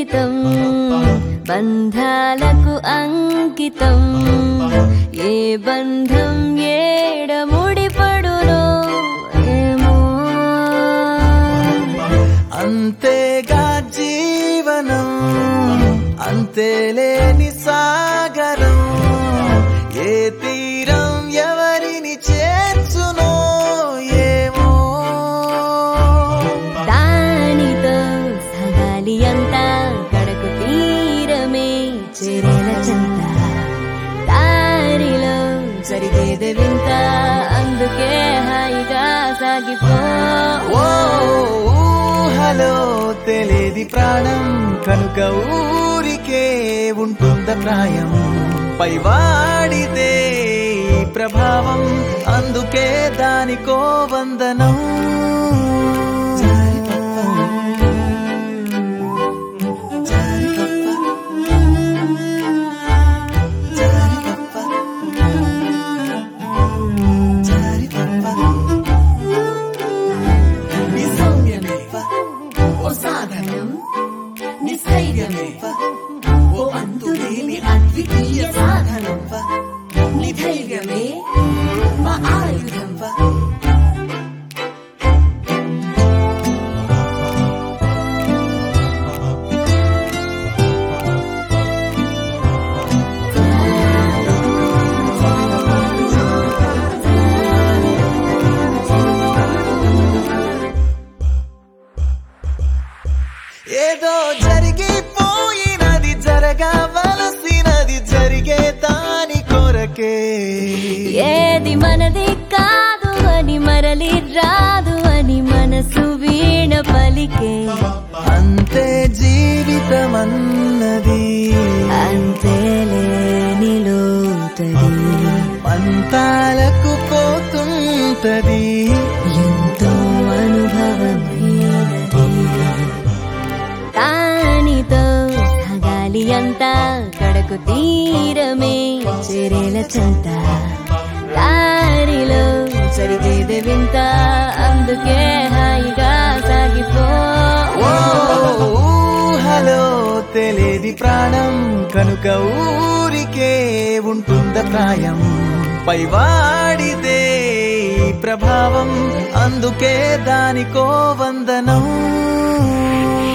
జీవితం బంధాలకు అంకితం ఏ బంధం ఏడ ముడిపడునో ఏమో అంతేగా జీవనం అంతేలేని సాగరం ఏ తీరం ఎవరిని చేర్చునో ఏమో దానితో సాగాలి అంతా కడకు తీరమే చేరేల చెంత దారిలో జరిగేది వింత అందుకే హాయిగా సాగిపో ఊహలో తెలియది ప్రాణం కనుక ఊరికే ఉంటుంద ప్రాయం పైవాడితే ప్రభావం అందుకే దానికో వందనం నిస్థైర్యమే ఓ అంతులేని అద్వితీయ సాధనం నిధైర్యమే మా ఆయుధం ఏదో జరిగిపోయినది జరగవలసినది జరిగే దాని కొరకే ఏది మనది కాదు అని మరలి రాదు అని మనసు వీణ పలికే అంతే జీవితమన్నది అంతేలేని లోతది పంతాలకు పోతుంటది ఎంతో అనుభవమైనది దానితో సాగాలి అంతా కడకు తీరమే చేరేల చెంత దారిలో జరిగేది వింత అందుకే హాయిగా సాగిపో ఊహలో తెలియది ప్రాణం కనుక ఊరికే ఉంటుంద ప్రాయం పైవాడితే ప్రభావం అందుకే దానికో వందనం